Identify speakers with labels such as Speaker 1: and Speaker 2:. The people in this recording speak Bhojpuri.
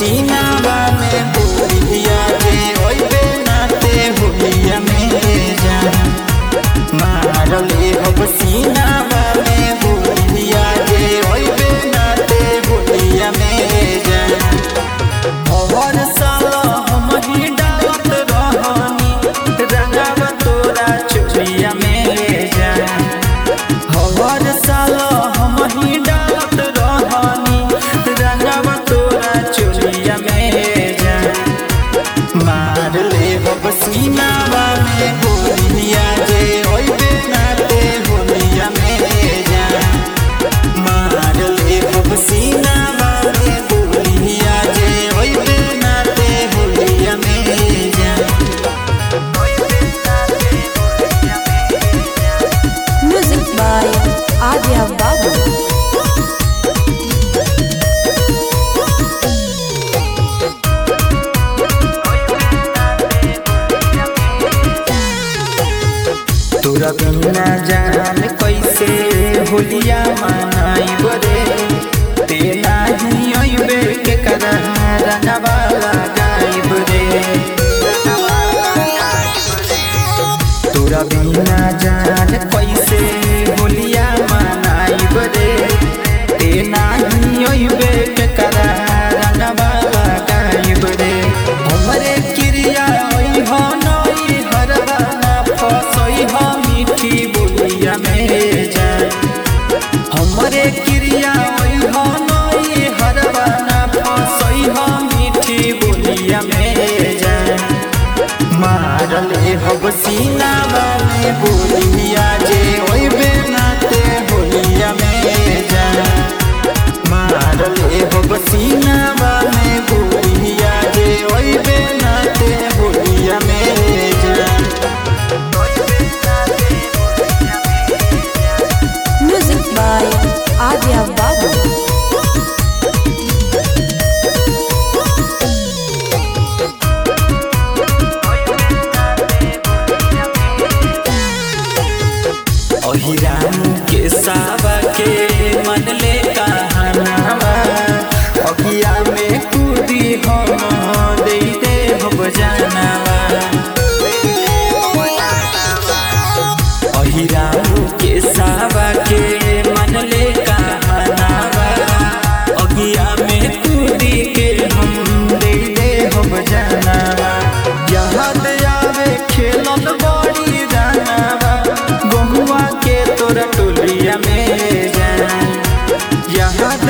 Speaker 1: सीनावा में बोलिया रे ओइबे नाते होलिया में जा मारले हब सीनावा में बोलिया रे ओइबे नाते होलिया में जा हर साल हम ही डालत रहनी रंगावा तोरा चोलिया में जा हर साल हम ही डालत रहनी रंगावा तोरा चोलिया में जा मारले हब सीनावा में बोलिया रे ओइबे नाते होलिया में जा मारले हब सीनावा में बोलिया रे ओइबे नाते होलिया में जा
Speaker 2: Music by Adya Babu.
Speaker 1: तोरा बिना जान कैसे होलिया मनाइब रे ते नाही अइबे के करा रंगवा लगाइब रे तोरा बिना जान कैसे होलिया मनाइब रे ते नाही अइबे के करा रंगवा लगाइब रे हमरे क्रिया ओइ हो नई हरवा ना फसई हो मीठी बोलिया में जा हमरे क्रिया ओइ हो नई हरवा ना फसई हो मीठी बोलिया में जा मारले हब सीनावा में बोलिया जे ओइबे नाते होलिया में जा मारले हब सीनावा में बोलिया जे ओइबे नाते होलिया में जा
Speaker 2: Music by Adya Babu.
Speaker 1: अहिराम के सावा के मन ले कहानावा अखिया में कूदी हम दे हब जानावा अहिराम के सावा के मन ले कहानावा अखिया में कूदी के हम दे हब जानावा याद आवे खेलल बड़ी जानावा बहुआ के तोरा टोलिया में जा यहाँ